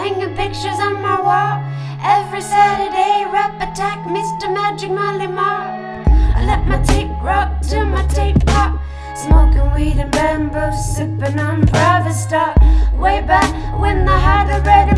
hanging pictures on my wall. Every Saturday, rap attack, Mr. Magic Molly Marl. I let my tape rock to my tape pop, smoking weed and bamboo, sipping on private stock. Way back when I had a red